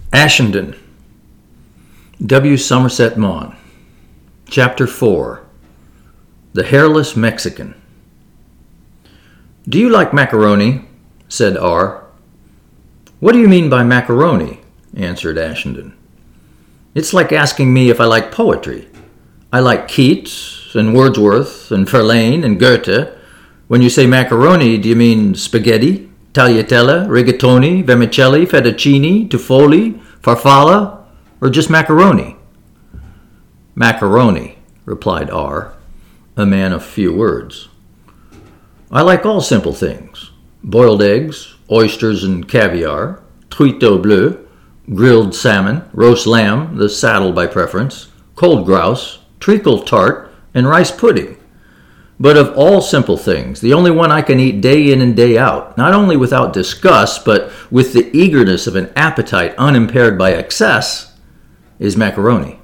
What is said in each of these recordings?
Ashendon, W. Somerset Maugham. Chapter 4. The Hairless Mexican. "Do you like macaroni?" said R. "What do you mean by macaroni?" answered Ashendon. "It's like asking me if I like poetry. I like Keats and Wordsworth and Verlaine and Goethe. When you say macaroni, do you mean spaghetti, tagliatelle, rigatoni, vermicelli, fettuccine, tufoli, farfalla, or just macaroni?" "Macaroni," replied R., a man of few words. "I like all simple things. Boiled eggs, oysters and caviar, truite au bleu, grilled salmon, roast lamb, the saddle by preference, cold grouse, treacle tart, and rice pudding. But of all simple things, the only one I can eat day in and day out, not only without disgust, but with the eagerness of an appetite unimpaired by excess, is macaroni.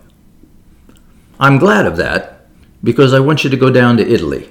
I'm glad of that, because I want you to go down to Italy."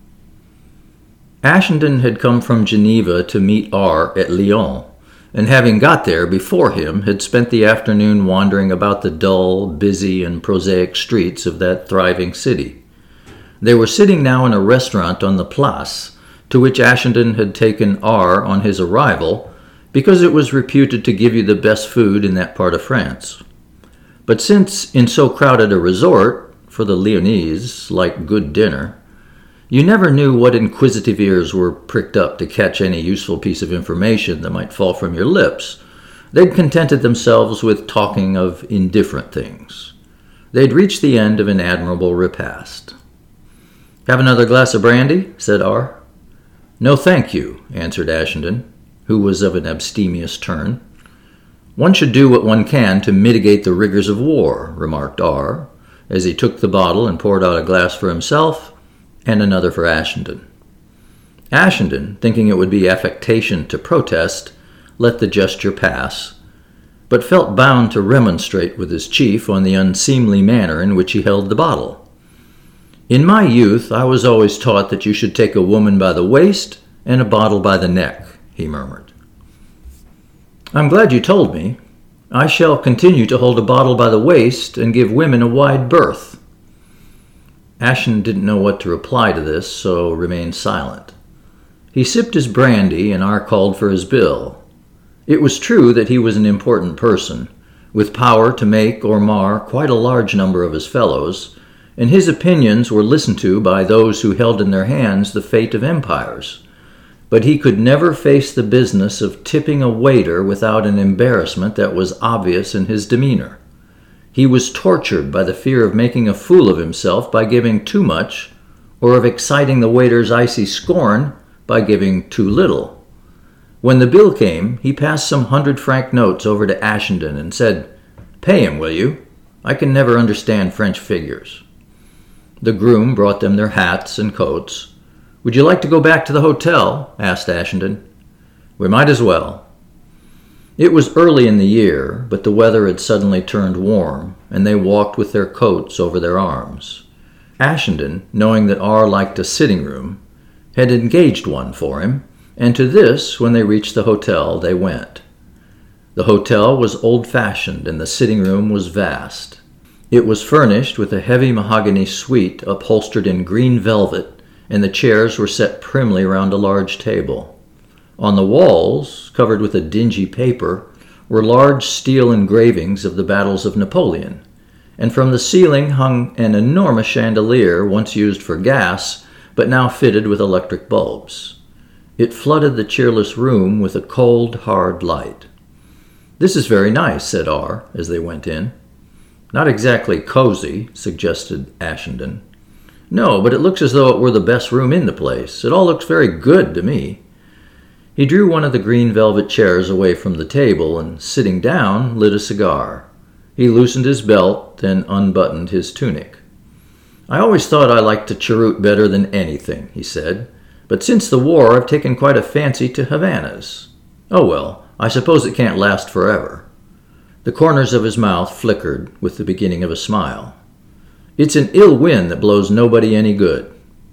Ashendon had come from Geneva to meet R. at Lyons, and having got there before him, had spent the afternoon wandering about the dull, busy, and prosaic streets of that thriving city. They were sitting now in a restaurant on the Place, to which Ashendon had taken R. on his arrival, because it was reputed to give you the best food in that part of France. But since, in so crowded a resort, for the Lyonnese like good dinner, you never knew what inquisitive ears were pricked up to catch any useful piece of information that might fall from your lips, they'd contented themselves with talking of indifferent things. They'd reached the end of an admirable repast. "Have another glass of brandy?" said R. "No, thank you," answered Ashendon, who was of an abstemious turn. "One should do what one can to mitigate the rigors of war," remarked R., as he took the bottle and poured out a glass for himself and another for Ashendon. Ashendon, thinking it would be affectation to protest, let the gesture pass, but felt bound to remonstrate with his chief on the unseemly manner in which he held the bottle. "In my youth, I was always taught that you should take a woman by the waist and a bottle by the neck," he murmured. "I'm glad you told me. I shall continue to hold a bottle by the waist and give women a wide berth." Ashendon didn't know what to reply to this, so remained silent. He sipped his brandy, and R. called for his bill. It was true that he was an important person, with power to make or mar quite a large number of his fellows, and his opinions were listened to by those who held in their hands the fate of empires. But he could never face the business of tipping a waiter without an embarrassment that was obvious in his demeanor. He was tortured by the fear of making a fool of himself by giving too much, or of exciting the waiter's icy scorn by giving too little. When the bill came, he passed some 100-franc notes over to Ashendon and said, "Pay him, will you? I can never understand French figures." The groom brought them their hats and coats. "Would you like to go back to the hotel?" asked Ashendon. "We might as well." It was early in the year, but the weather had suddenly turned warm, and they walked with their coats over their arms. Ashendon, knowing that R. liked a sitting room, had engaged one for him, and to this, when they reached the hotel, they went. The hotel was old-fashioned, and the sitting room was vast. It was furnished with a heavy mahogany suite upholstered in green velvet, and the chairs were set primly around a large table. On the walls, covered with a dingy paper, were large steel engravings of the battles of Napoleon, and from the ceiling hung an enormous chandelier once used for gas, but now fitted with electric bulbs. It flooded the cheerless room with a cold, hard light. "This is very nice," said R. as they went in. "Not exactly cozy," suggested Ashendon. "No, but it looks as though it were the best room in the place. It all looks very good to me." He drew one of the green velvet chairs away from the table and, sitting down, lit a cigar. He loosened his belt, then unbuttoned his tunic. "I always thought I liked to cheroot better than anything," he said, "but since the war I've taken quite a fancy to Havanas. Oh well, I suppose it can't last forever." The corners of his mouth flickered with the beginning of a smile. "It's an ill wind that blows nobody any good."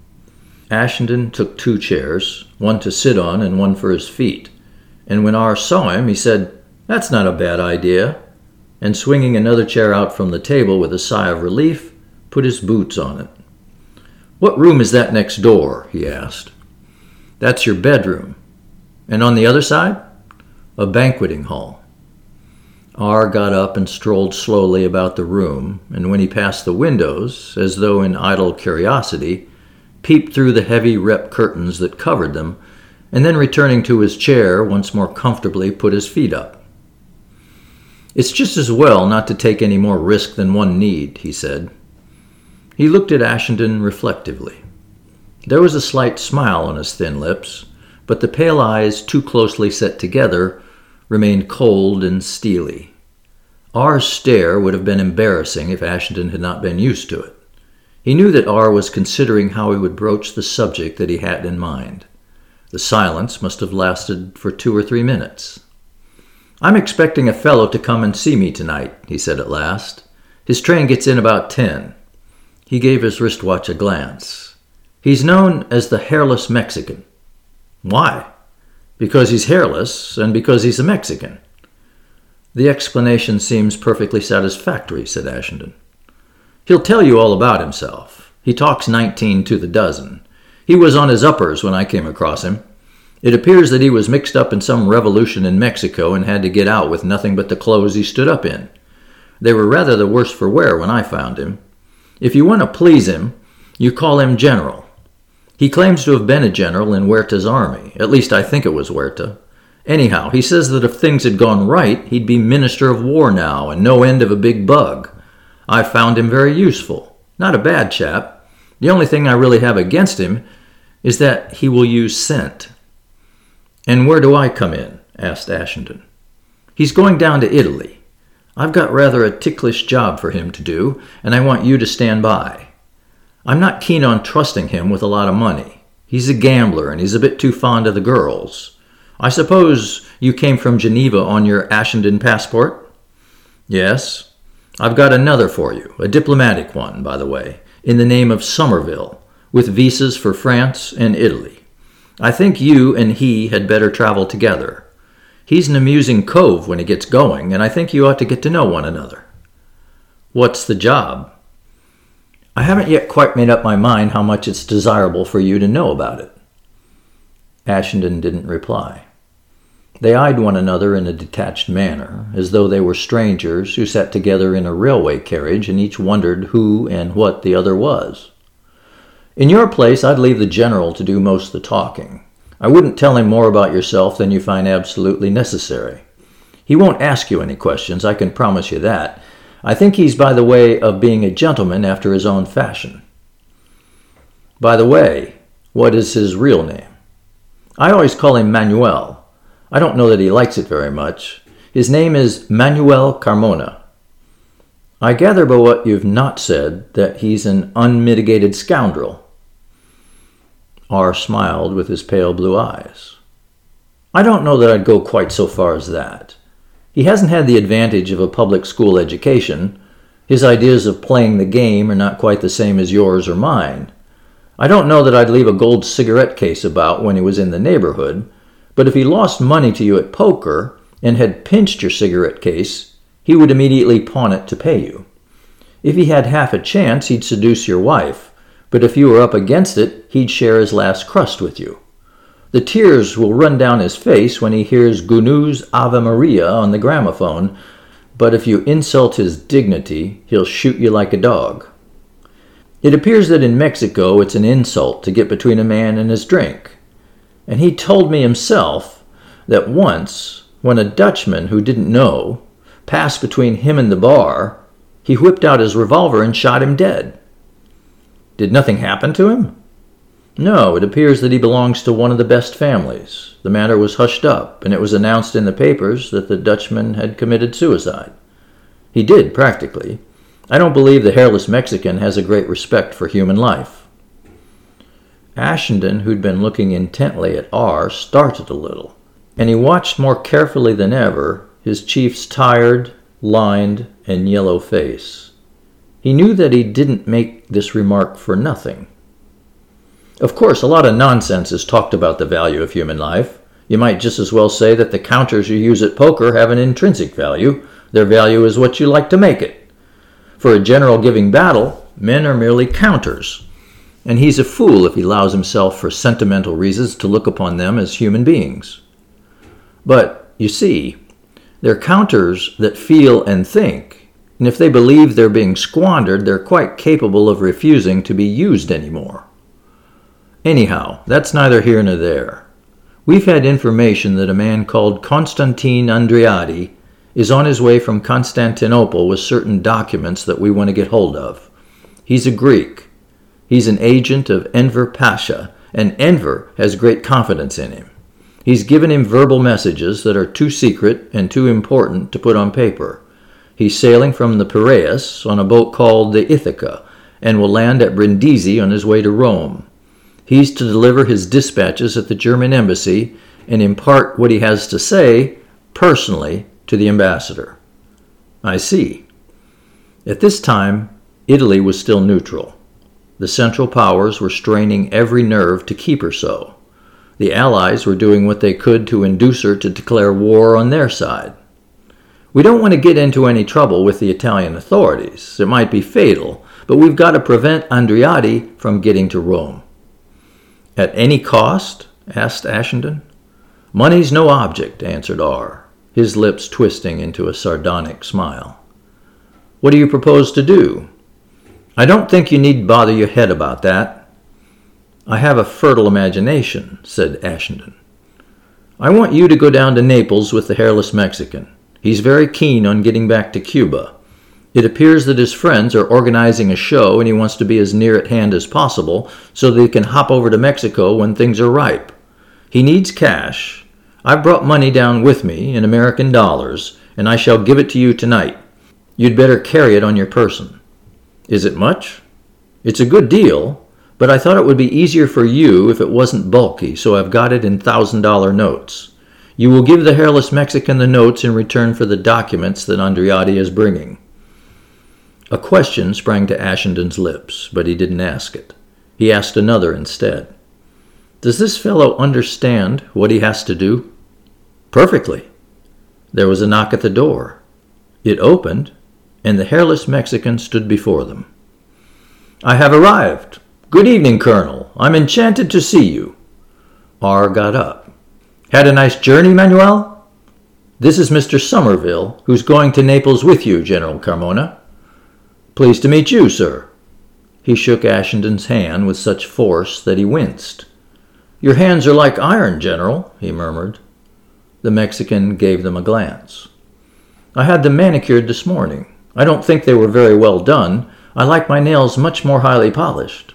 Ashendon took 2 chairs, one to sit on and one for his feet, and when R. saw him, he said, "That's not a bad idea. and swinging another chair out from the table with a sigh of relief, put his boots on it. "What room is that next door?" he asked. "That's your bedroom. And on the other side?" "A banqueting hall." R got up and strolled slowly about the room, and when he passed the windows, as though in idle curiosity, peeped through the heavy rep curtains that covered them, and then returning to his chair, once more comfortably put his feet up. "It's just as well not to take any more risk than one need," he said. He looked at Ashenden reflectively. There was a slight smile on his thin lips, but the pale eyes, too closely set together, remained cold and steely. R's stare would have been embarrassing if Ashenden had not been used to it. He knew that R was considering how he would broach the subject that he had in mind. The silence must have lasted for 2 or 3 minutes. "I'm expecting a fellow to come and see me tonight," he said at last. "His train gets in about 10. He gave his wristwatch a glance. "He's known as the Hairless Mexican." "Why?" "Because he's hairless, and because he's a Mexican." "The explanation seems perfectly satisfactory," said Ashenden. "He'll tell you all about himself. He talks 19 to the dozen. He was on his uppers when I came across him. It appears that he was mixed up in some revolution in Mexico and had to get out with nothing but the clothes he stood up in. They were rather the worse for wear when I found him. If you want to please him, you call him General. He claims to have been a general in Huerta's army. At least I think it was Huerta. Anyhow, he says that if things had gone right, he'd be Minister of War now and no end of a big bug. I found him very useful. Not a bad chap. The only thing I really have against him is that he will use scent." "And where do I come in?" asked Ashenden. "He's going down to Italy. I've got rather a ticklish job for him to do, and I want you to stand by. I'm not keen on trusting him with a lot of money. He's a gambler, and he's a bit too fond of the girls. I suppose you came from Geneva on your Ashenden passport?" "Yes. I've got another for you, a diplomatic one, by the way, in the name of Somerville, with visas for France and Italy. I think you and he had better travel together. He's an amusing cove when he gets going, and I think you ought to get to know one another." "What's the job?" "I haven't yet quite made up my mind how much it's desirable for you to know about it." Ashenden didn't reply. They eyed one another in a detached manner, as though they were strangers who sat together in a railway carriage and each wondered who and what the other was. "In your place, I'd leave the general to do most of the talking. I wouldn't tell him more about yourself than you find absolutely necessary. He won't ask you any questions, I can promise you that. I think he's by the way of being a gentleman after his own fashion." "By the way, what is his real name?" "I always call him Manuel. I don't know that he likes it very much. His name is Manuel Carmona." "I gather by what you've not said that he's an unmitigated scoundrel." R smiled with his pale blue eyes. "I don't know that I'd go quite so far as that. He hasn't had the advantage of a public school education. His ideas of playing the game are not quite the same as yours or mine. I don't know that I'd leave a gold cigarette case about when he was in the neighborhood, but if he lost money to you at poker and had pinched your cigarette case, he would immediately pawn it to pay you. If he had half a chance, he'd seduce your wife, but if you were up against it, he'd share his last crust with you. The tears will run down his face when he hears Gounod's Ave Maria on the gramophone, but if you insult his dignity, he'll shoot you like a dog. It appears that in Mexico it's an insult to get between a man and his drink. And he told me himself that once, when a Dutchman who didn't know passed between him and the bar, he whipped out his revolver and shot him dead." "Did nothing happen to him?" "No, it appears that he belongs to one of the best families. The matter was hushed up, and it was announced in the papers that the Dutchman had committed suicide. He did, practically. I don't believe the hairless Mexican has a great respect for human life." Ashenden, who'd been looking intently at R, started a little, and he watched more carefully than ever his chief's tired, lined, and yellow face. He knew that he didn't make this remark for nothing. "Of course, a lot of nonsense is talked about the value of human life. You might just as well say that the counters you use at poker have an intrinsic value, Their value is what you like to make it. For a general giving battle, men are merely counters, and he's a fool if he allows himself for sentimental reasons to look upon them as human beings. But, you see, they're counters that feel and think, and if they believe they're being squandered, they're quite capable of refusing to be used anymore. Anyhow, that's neither here nor there. We've had information that a man called Constantine Andreadi is on his way from Constantinople with certain documents that we want to get hold of. He's a Greek. He's an agent of Enver Pasha, and Enver has great confidence in him. He's given him verbal messages that are too secret and too important to put on paper. He's sailing from the Piraeus on a boat called the Ithaca, and will land at Brindisi on his way to Rome. He's to deliver his dispatches at the German embassy and impart what he has to say personally to the ambassador. I see. At this time, Italy was still neutral. The Central Powers were straining every nerve to keep her so. The Allies were doing what they could to induce her to declare war on their side. We don't want to get into any trouble with the Italian authorities. It might be fatal, but we've got to prevent Andreadi from getting to Rome. At any cost? Asked Ashenden. Money's no object, answered R., his lips twisting into a sardonic smile. What do you propose to do? I don't think you need bother your head about that. I have a fertile imagination, said Ashenden. I want you to go down to Naples with the hairless Mexican. He's very keen on getting back to Cuba. It appears that his friends are organizing a show and he wants to be as near at hand as possible so that he can hop over to Mexico when things are ripe. He needs cash. I've brought money down with me in American dollars, and I shall give it to you tonight. You'd better carry it on your person. Is it much? It's a good deal, but I thought it would be easier for you if it wasn't bulky, so I've got it in $1,000 notes. You will give the hairless Mexican the notes in return for the documents that Andreadi is bringing. A question sprang to Ashenden's lips, but he didn't ask it. He asked another instead. Does this fellow understand what he has to do? Perfectly. There was a knock at the door. It opened, and the hairless Mexican stood before them. I have arrived. Good evening, Colonel. I'm enchanted to see you. R. got up. Had a nice journey, Manuel? This is Mr. Somerville, who's going to Naples with you, General Carmona. Pleased to meet you, sir. He shook Ashenden's hand with such force that he winced. Your hands are like iron, General, he murmured. The Mexican gave them a glance. I had them manicured this morning. I don't think they were very well done. I like my nails much more highly polished.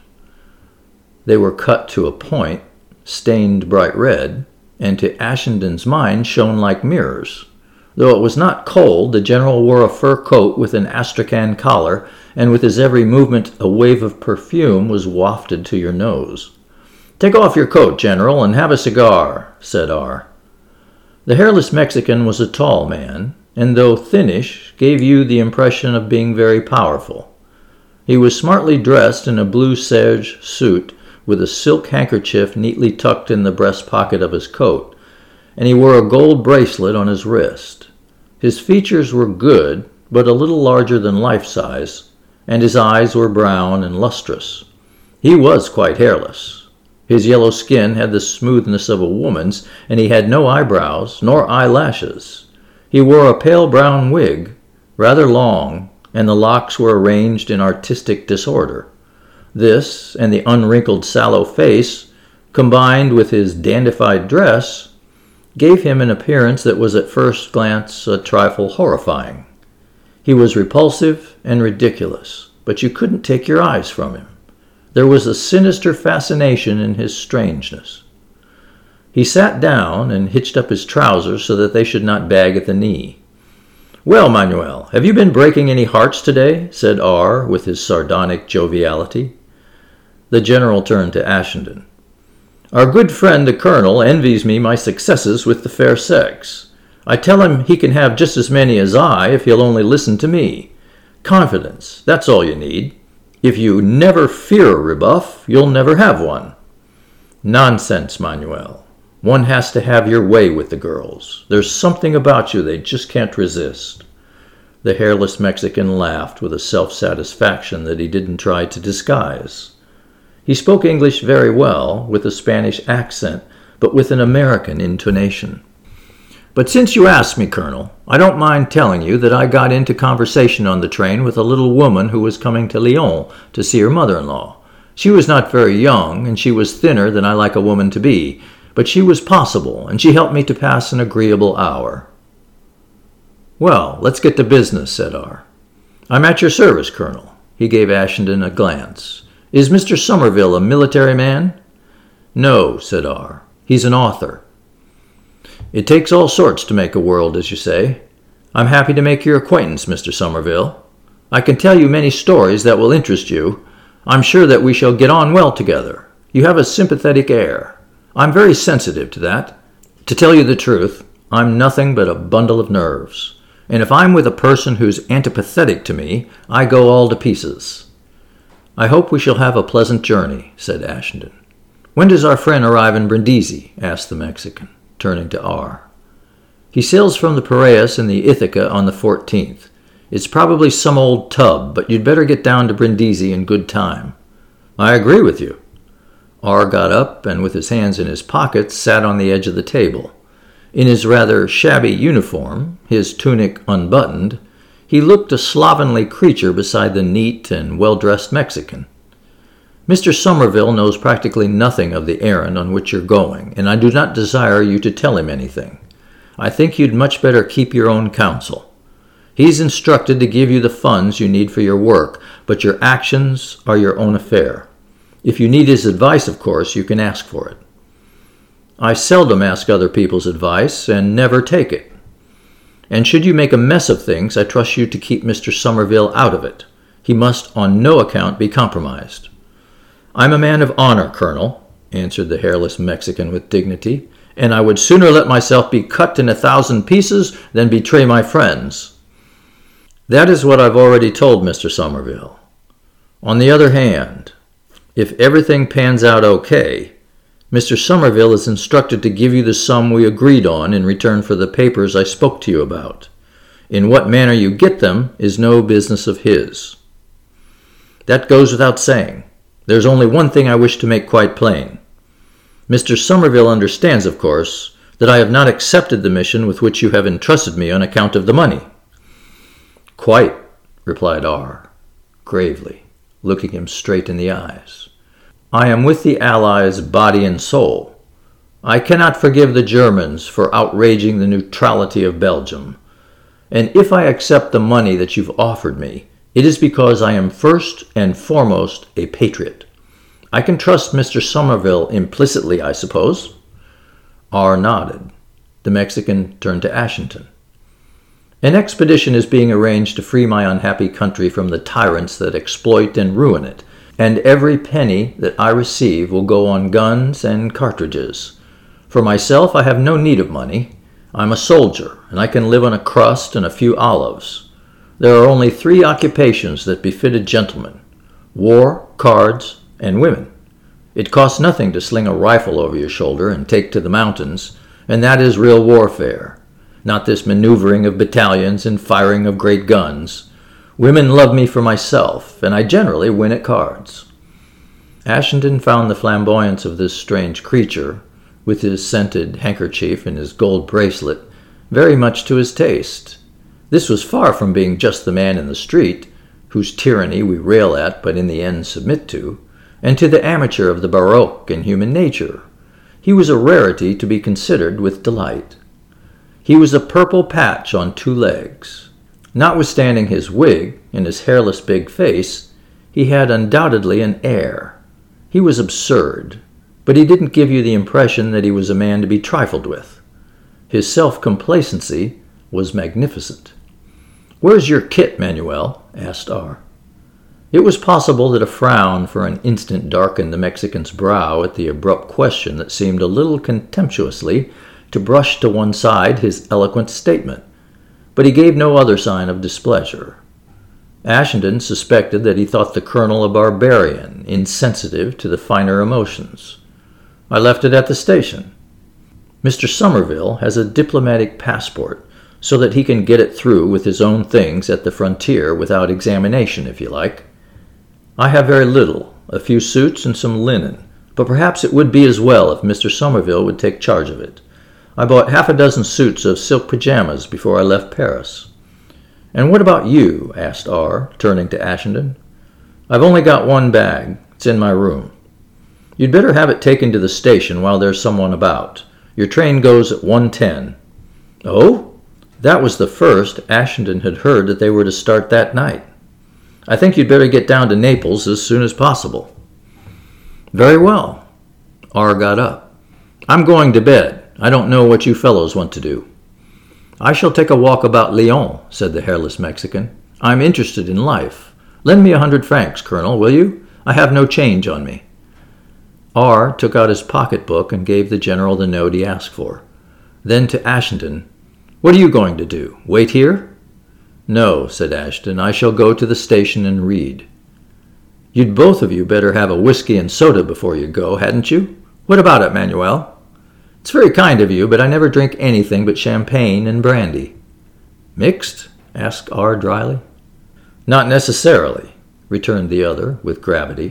They were cut to a point, stained bright red, and to Ashenden's mind shone like mirrors. Though it was not cold, the general wore a fur coat with an astrakhan collar, and with his every movement a wave of perfume was wafted to your nose. Take off your coat, General, and have a cigar, said R. The hairless Mexican was a tall man, and though thinnish, gave you the impression of being very powerful. He was smartly dressed in a blue serge suit with a silk handkerchief neatly tucked in the breast pocket of his coat, and he wore a gold bracelet on his wrist. His features were good, but a little larger than life-size, and his eyes were brown and lustrous. He was quite hairless. His yellow skin had the smoothness of a woman's, and he had no eyebrows nor eyelashes. He wore a pale brown wig, rather long, and the locks were arranged in artistic disorder. This, and the unwrinkled sallow face, combined with his dandified dress, gave him an appearance that was at first glance a trifle horrifying. He was repulsive and ridiculous, but you couldn't take your eyes from him. There was a sinister fascination in his strangeness. He sat down and hitched up his trousers so that they should not bag at the knee. Well, Manuel, have you been breaking any hearts today? Said R. with his sardonic joviality. The general turned to Ashenden. Our good friend the colonel envies me my successes with the fair sex. I tell him he can have just as many as I if he'll only listen to me. Confidence, that's all you need. If you never fear a rebuff, you'll never have one. Nonsense, Manuel. One has to have your way with the girls. There's something about you they just can't resist. The hairless Mexican laughed with a self-satisfaction that he didn't try to disguise. He spoke English very well, with a Spanish accent, but with an American intonation. "But since you ask me, Colonel, I don't mind telling you that I got into conversation on the train with a little woman who was coming to Lyon to see her mother-in-law. She was not very young, and she was thinner than I like a woman to be, but she was possible, and she helped me to pass an agreeable hour." "Well, let's get to business," said R. "I'm at your service, Colonel." He gave Ashenden a glance. "Is Mr. Somerville a military man?" "No," said R. "He's an author." "It takes all sorts to make a world, as you say. I'm happy to make your acquaintance, Mr. Somerville. I can tell you many stories that will interest you. I'm sure that we shall get on well together. You have a sympathetic air. I'm very sensitive to that. To tell you the truth, I'm nothing but a bundle of nerves. And if I'm with a person who's antipathetic to me, I go all to pieces." "I hope we shall have a pleasant journey," said Ashenden. "When does our friend arrive in Brindisi?" asked the Mexican, turning to R. "He sails from the Piraeus in the Ithaca on the 14th. It's probably some old tub, but you'd better get down to Brindisi in good time." "I agree with you." R got up and, with his hands in his pockets, sat on the edge of the table. In his rather shabby uniform, his tunic unbuttoned, he looked a slovenly creature beside the neat and well-dressed Mexican. "Mr. Somerville knows practically nothing of the errand on which you're going, and I do not desire you to tell him anything. I think you'd much better keep your own counsel. He's instructed to give you the funds you need for your work, but your actions are your own affair. If you need his advice, of course, you can ask for it." "I seldom ask other people's advice, and never take it. And should you make a mess of things, I trust you to keep Mr. Somerville out of it. He must on no account be compromised." "I'm a man of honor, Colonel," answered the hairless Mexican with dignity, "and I would sooner let myself be cut in 1,000 pieces than betray my friends." "That is what I've already told Mr. Somerville. On the other hand, if everything pans out okay, Mr. Somerville is instructed to give you the sum we agreed on in return for the papers I spoke to you about. In what manner you get them is no business of his." "That goes without saying. There's only one thing I wish to make quite plain. Mr. Somerville understands, of course, that I have not accepted the mission with which you have entrusted me on account of the money." "Quite," replied R, gravely, looking him straight in the eyes. "I am with the Allies body and soul. I cannot forgive the Germans for outraging the neutrality of Belgium. And if I accept the money that you've offered me, it is because I am first and foremost a patriot. I can trust Mr. Somerville implicitly, I suppose?" R nodded. The Mexican turned to Ashenden. "An expedition is being arranged to free my unhappy country from the tyrants that exploit and ruin it, and every penny that I receive will go on guns and cartridges. For myself, I have no need of money. I'm a soldier, and I can live on a crust and a few olives. There are only 3 occupations that befit a gentleman: war, cards, and women. It costs nothing to sling a rifle over your shoulder and take to the mountains, and that is real warfare. Not this maneuvering of battalions and firing of great guns. Women love me for myself, and I generally win at cards." Ashenden found the flamboyance of this strange creature, with his scented handkerchief and his gold bracelet, very much to his taste. This was far from being just the man in the street, whose tyranny we rail at but in the end submit to, and to the amateur of the baroque in human nature. He was a rarity to be considered with delight. He was a purple patch on 2 legs. Notwithstanding his wig and his hairless big face, he had undoubtedly an air. He was absurd, but he didn't give you the impression that he was a man to be trifled with. His self-complacency was magnificent. "Where's your kit, Manuel?" asked R. It was possible that a frown for an instant darkened the Mexican's brow at the abrupt question that seemed a little contemptuously to brush to one side his eloquent statement, but he gave no other sign of displeasure. Ashenden suspected that he thought the colonel a barbarian, insensitive to the finer emotions. "I left it at the station." "Mr. Somerville has a diplomatic passport, so that he can get it through with his own things at the frontier without examination, if you like. I have very little, a few suits and some linen, but perhaps it would be as well if Mr. Somerville would take charge of it. I bought 6 suits of silk pajamas before I left Paris." "And what about you?" asked R., turning to Ashenden. "I've only got one bag. It's in my room." "You'd better have it taken to the station while there's someone about. Your train goes at 1:10. "Oh?" That was the first Ashenden had heard that they were to start that night. "I think you'd better get down to Naples as soon as possible." "Very well." R. got up. "I'm going to bed. I don't know what you fellows want to do." "I shall take a walk about Lyons," said the hairless Mexican. "I'm interested in life. Lend me 100 francs, Colonel, will you? I have no change on me." R. took out his pocketbook and gave the general the note he asked for. Then to Ashenden, "What are you going to do? Wait here?" "No," said Ashenden. "I shall go to the station and read." "You'd both of you better have a whiskey and soda before you go, hadn't you? What about it, Manuel?" "It's very kind of you, but I never drink anything but champagne and brandy." "Mixed?" asked R. dryly. "Not necessarily," returned the other with gravity.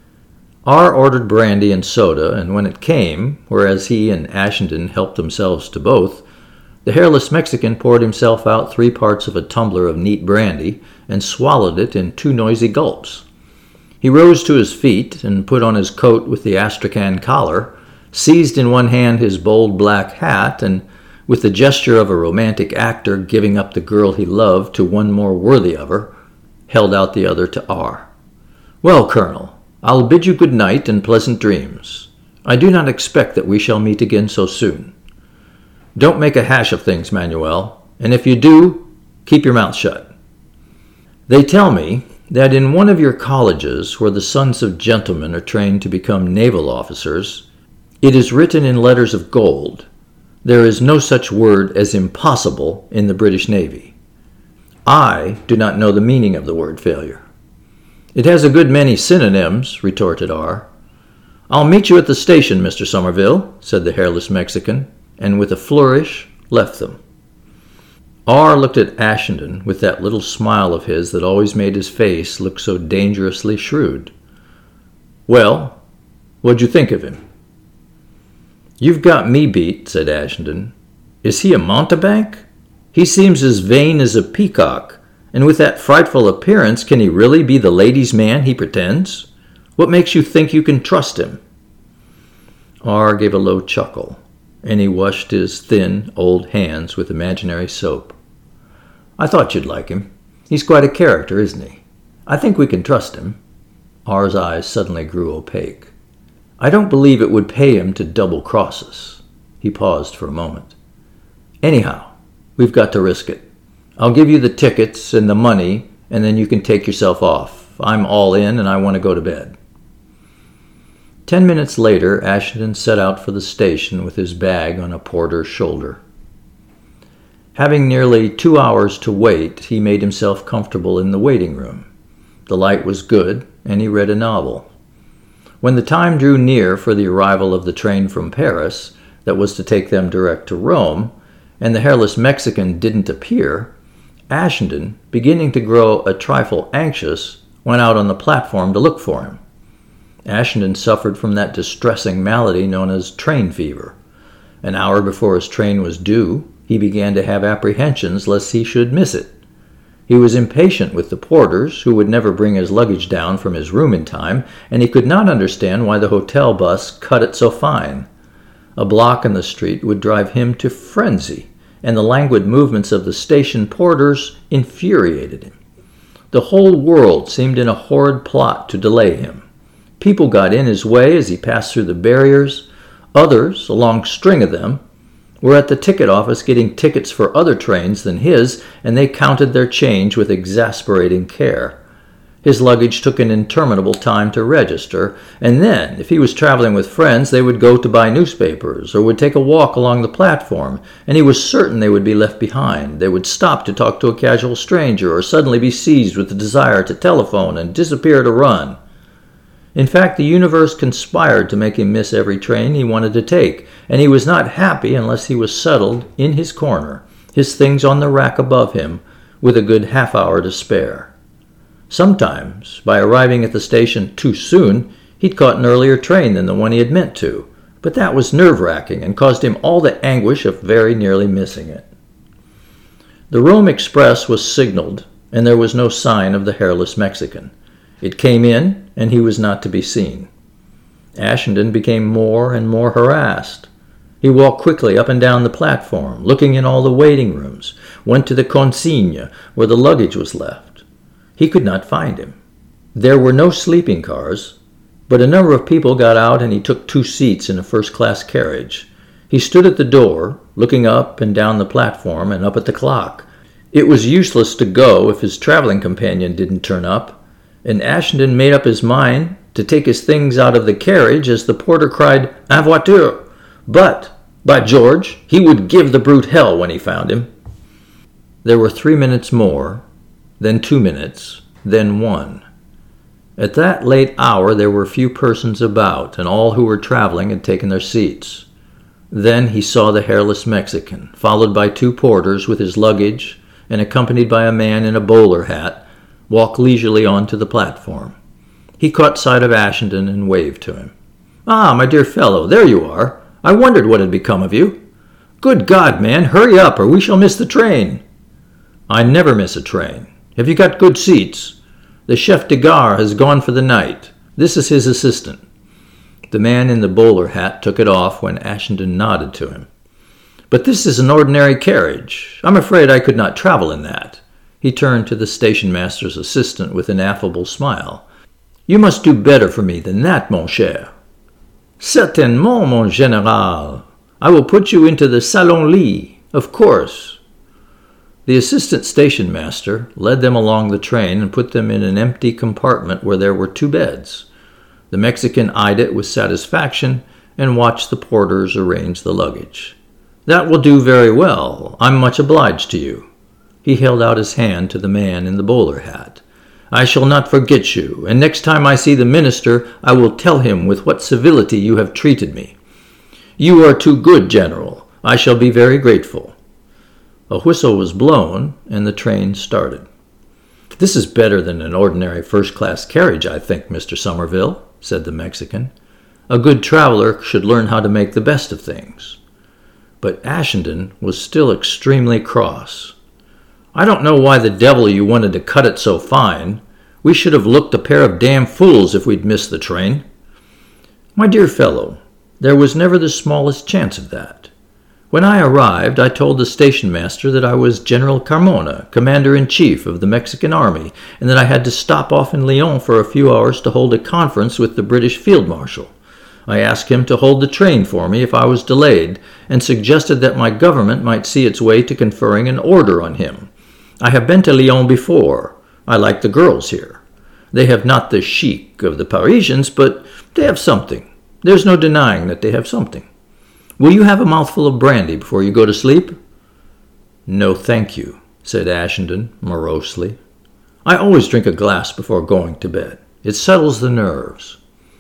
R. ordered brandy and soda, and when it came, whereas he and Ashenden helped themselves to both, the hairless Mexican poured himself out 3 parts of a tumbler of neat brandy and swallowed it in 2 noisy gulps. He rose to his feet and put on his coat with the astrakhan collar, seized in one hand his bold black hat, and, with the gesture of a romantic actor giving up the girl he loved to one more worthy of her, held out the other to R. "Well, Colonel, I'll bid you good night and pleasant dreams. I do not expect that we shall meet again so soon. Don't make a hash of things, Manuel, and if you do, keep your mouth shut. They tell me that in one of your colleges where the sons of gentlemen are trained to become naval officers, it is written in letters of gold, 'There is no such word as impossible in the British Navy.' I do not know the meaning of the word failure." "It has a good many synonyms," retorted R. "I'll meet you at the station, Mr. Somerville," said the hairless Mexican, and with a flourish left them. R. looked at Ashenden with that little smile of his that always made his face look so dangerously shrewd. "Well, what'd you think of him?" "You've got me beat," said Ashenden. "Is he a mountebank? He seems as vain as a peacock, and with that frightful appearance, can he really be the ladies' man he pretends? What makes you think you can trust him?" R. gave a low chuckle, and he washed his thin, old hands with imaginary soap. "I thought you'd like him. He's quite a character, isn't he? I think we can trust him." R.'s eyes suddenly grew opaque. "I don't believe it would pay him to double-cross us." He paused for a moment. "Anyhow, we've got to risk it. I'll give you the tickets and the money, and then you can take yourself off. I'm all in, and I want to go to bed." 10 minutes later, Ashenden set out for the station with his bag on a porter's shoulder. Having nearly 2 hours to wait, he made himself comfortable in the waiting room. The light was good, and he read a novel. When the time drew near for the arrival of the train from Paris that was to take them direct to Rome, and the hairless Mexican didn't appear, Ashenden, beginning to grow a trifle anxious, went out on the platform to look for him. Ashenden suffered from that distressing malady known as train fever. An hour before his train was due, he began to have apprehensions lest he should miss it. He was impatient with the porters, who would never bring his luggage down from his room in time, and he could not understand why the hotel bus cut it so fine. A block in the street would drive him to frenzy, and the languid movements of the station porters infuriated him. The whole world seemed in a horrid plot to delay him. People got in his way as he passed through the barriers. Others, a long string of them, were at the ticket office getting tickets for other trains than his, and they counted their change with exasperating care. His luggage took an interminable time to register, and then, if he was traveling with friends, they would go to buy newspapers or would take a walk along the platform, and he was certain they would be left behind. They would stop to talk to a casual stranger or suddenly be seized with the desire to telephone and disappear at a run. In fact, the universe conspired to make him miss every train he wanted to take, and he was not happy unless he was settled in his corner, his things on the rack above him, with a good half-hour to spare. Sometimes, by arriving at the station too soon, he'd caught an earlier train than the one he had meant to, but that was nerve-wracking and caused him all the anguish of very nearly missing it. The Rome Express was signaled, and there was no sign of the hairless Mexican. It came in, and he was not to be seen. Ashenden became more and more harassed. He walked quickly up and down the platform, looking in all the waiting rooms, went to the consigne, where the luggage was left. He could not find him. There were no sleeping cars, but a number of people got out and he took 2 seats in a first-class carriage. He stood at the door, looking up and down the platform and up at the clock. It was useless to go if his traveling companion didn't turn up, and Ashenden made up his mind to take his things out of the carriage as the porter cried, "En voiture!" But, by George, he would give the brute hell when he found him. There were 3 minutes more, then 2 minutes, then 1. At that late hour there were few persons about, and all who were traveling had taken their seats. Then he saw the hairless Mexican, followed by 2 porters with his luggage, and accompanied by a man in a bowler hat, walk leisurely on to the platform. He caught sight of Ashenden and waved to him. "Ah, my dear fellow, there you are. I wondered what had become of you. Good God, man, hurry up or we shall miss the train." "I never miss a train. Have you got good seats? The chef de gare has gone for the night. This is his assistant." The man in the bowler hat took it off when Ashenden nodded to him. "But this is an ordinary carriage. I'm afraid I could not travel in that." He turned to the station master's assistant with an affable smile. "You must do better for me than that, mon cher." "Certainement, mon général. I will put you into the salon lit, of course." The assistant station master led them along the train and put them in an empty compartment where there were 2 beds. The Mexican eyed it with satisfaction and watched the porters arrange the luggage. "That will do very well. I'm much obliged to you." He held out his hand to the man in the bowler hat. "I shall not forget you, and next time I see the minister I will tell him with what civility you have treated me. You are too good, General. I shall be very grateful." A whistle was blown, and the train started. "This is better than an ordinary first-class carriage, I think, Mr. Somerville," said the Mexican. "A good traveler should learn how to make the best of things." But Ashenden was still extremely cross. "I don't know why the devil you wanted to cut it so fine. We should have looked a pair of damn fools if we'd missed the train." "My dear fellow, there was never the smallest chance of that. When I arrived, I told the station master that I was General Carmona, Commander-in-Chief of the Mexican Army, and that I had to stop off in Lyon for a few hours to hold a conference with the British Field Marshal. I asked him to hold the train for me if I was delayed, and suggested that my government might see its way to conferring an order on him. I have been to Lyon before. I like the girls here. They have not the chic of the Parisians, but they have something. There's no denying that they have something. Will you have a mouthful of brandy before you go to sleep?" "No, thank you," said Ashenden morosely. "I always drink a glass before going to bed. It settles the nerves."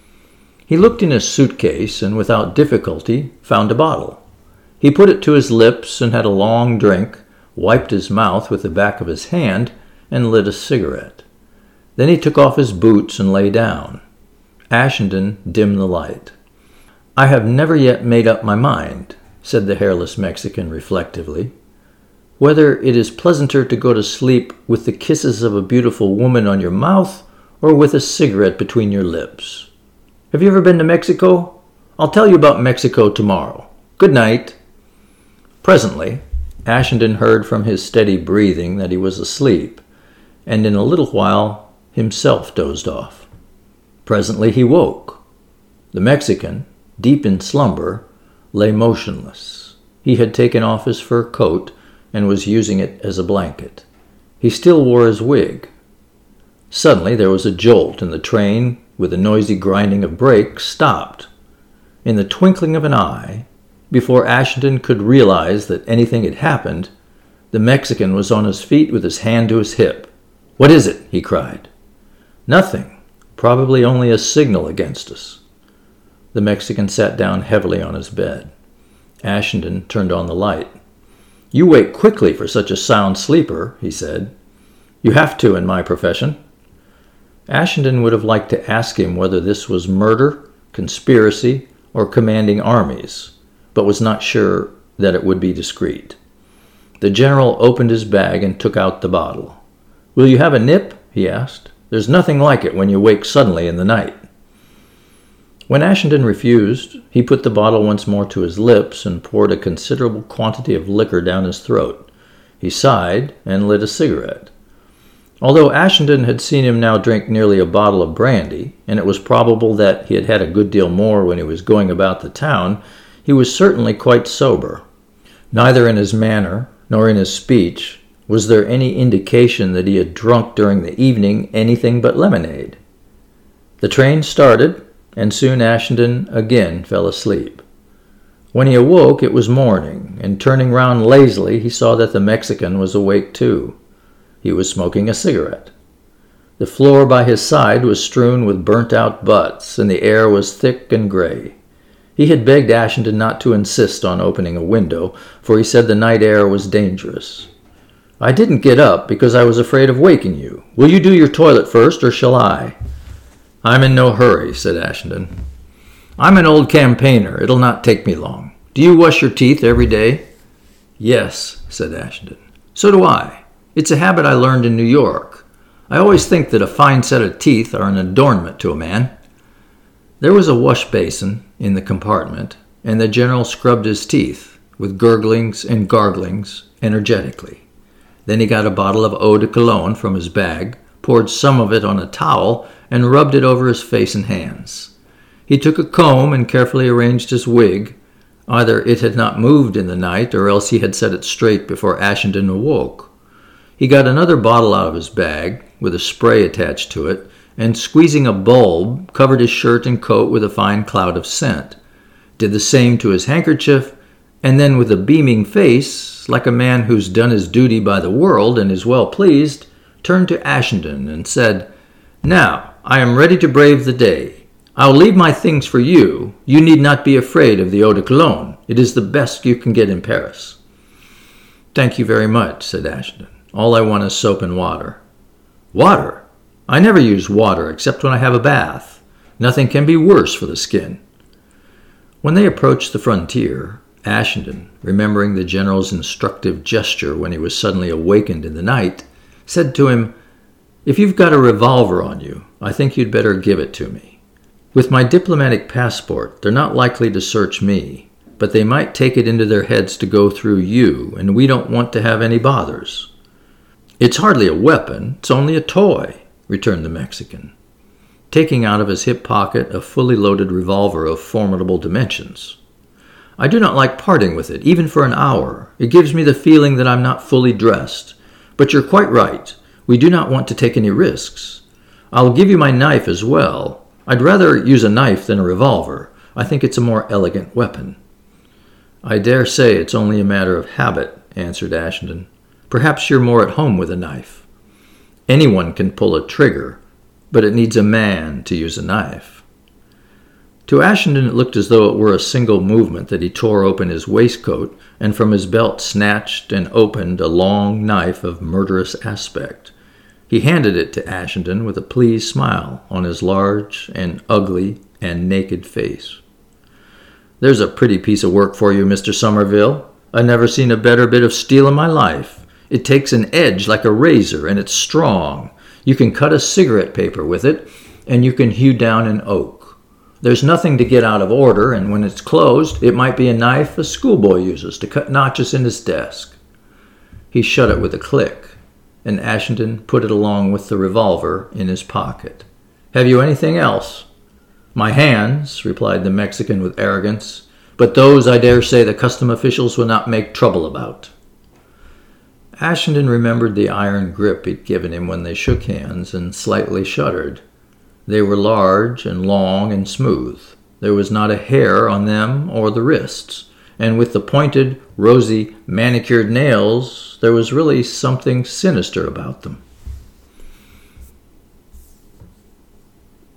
He looked in his suitcase and without difficulty found a bottle. He put it to his lips and had a long drink, wiped his mouth with the back of his hand, and lit a cigarette. Then he took off his boots and lay down. Ashenden dimmed the light. "I have never yet made up my mind," said the hairless Mexican reflectively, "whether it is pleasanter to go to sleep with the kisses of a beautiful woman on your mouth or with a cigarette between your lips. Have you ever been to Mexico? I'll tell you about Mexico tomorrow. Good night." Presently, Ashenden heard from his steady breathing that he was asleep, and in a little while himself dozed off. Presently he woke. The Mexican, deep in slumber, lay motionless. He had taken off his fur coat and was using it as a blanket. He still wore his wig. Suddenly there was a jolt, and the train, with a noisy grinding of brakes, stopped. In the twinkling of an eye, before Ashenden could realize that anything had happened, the Mexican was on his feet with his hand to his hip. "What is it?" he cried. "Nothing. Probably only a signal against us." The Mexican sat down heavily on his bed. Ashenden turned on the light. "You wake quickly for such a sound sleeper," he said. "You have to in my profession." Ashenden would have liked to ask him whether this was murder, conspiracy, or commanding armies, but was not sure that it would be discreet. The general opened his bag and took out the bottle. "Will you have a nip?" he asked. "There's nothing like it when you wake suddenly in the night." When Ashenden refused, he put the bottle once more to his lips and poured a considerable quantity of liquor down his throat. He sighed and lit a cigarette. Although Ashenden had seen him now drink nearly a bottle of brandy, and it was probable that he had had a good deal more when he was going about the town, he was certainly quite sober. Neither in his manner nor in his speech was there any indication that he had drunk during the evening anything but lemonade. The train started, and soon Ashenden again fell asleep. When he awoke, it was morning, and turning round lazily, he saw that the Mexican was awake too. He was smoking a cigarette. The floor by his side was strewn with burnt-out butts, and the air was thick and gray. He had begged Ashenden not to insist on opening a window, for he said the night air was dangerous. "I didn't get up because I was afraid of waking you. Will you do your toilet first, or shall I?" "I'm in no hurry," said Ashenden. "I'm an old campaigner. It'll not take me long. Do you wash your teeth every day?" "Yes," said Ashenden. "So do I. It's a habit I learned in New York. I always think that a fine set of teeth are an adornment to a man." There was a wash basin in the compartment, and the general scrubbed his teeth, with gurglings and garglings, energetically. Then he got a bottle of eau de cologne from his bag, poured some of it on a towel, and rubbed it over his face and hands. He took a comb and carefully arranged his wig. Either it had not moved in the night, or else he had set it straight before Ashenden awoke. He got another bottle out of his bag, with a spray attached to it, and squeezing a bulb, covered his shirt and coat with a fine cloud of scent, did the same to his handkerchief, and then with a beaming face, like a man who's done his duty by the world and is well pleased, turned to Ashenden and said, "Now, I am ready to brave the day. I'll leave my things for you. You need not be afraid of the eau de cologne. It is the best you can get in Paris." "Thank you very much," said Ashenden. "All I want is soap and water." "Water? I never use water except when I have a bath. Nothing can be worse for the skin." When they approached the frontier, Ashenden, remembering the general's instructive gesture when he was suddenly awakened in the night, said to him, "If you've got a revolver on you, I think you'd better give it to me. With my diplomatic passport, they're not likely to search me, but they might take it into their heads to go through you, and we don't want to have any bothers." "It's hardly a weapon, it's only a toy," returned the Mexican, taking out of his hip pocket a fully loaded revolver of formidable dimensions. "I do not like parting with it, even for an hour. It gives me the feeling that I'm not fully dressed. But you're quite right. We do not want to take any risks. I'll give you my knife as well. I'd rather use a knife than a revolver. I think it's a more elegant weapon." "I dare say it's only a matter of habit," answered Ashenden. "Perhaps you're more at home with a knife. Anyone can pull a trigger, but it needs a man to use a knife." To Ashenden it looked as though it were a single movement that he tore open his waistcoat and from his belt snatched and opened a long knife of murderous aspect. He handed it to Ashenden with a pleased smile on his large and ugly and naked face. "There's a pretty piece of work for you, Mr. Somerville. I never seen a better bit of steel in my life. It takes an edge like a razor, and it's strong. You can cut a cigarette paper with it, and you can hew down an oak. There's nothing to get out of order, and when it's closed, it might be a knife a schoolboy uses to cut notches in his desk." He shut it with a click, and Ashenden put it along with the revolver in his pocket. "Have you anything else?" "My hands," replied the Mexican with arrogance, "but those I dare say the custom officials will not make trouble about." Ashenden remembered the iron grip he'd given him when they shook hands and slightly shuddered. They were large and long and smooth. There was not a hair on them or the wrists, and with the pointed, rosy, manicured nails, there was really something sinister about them.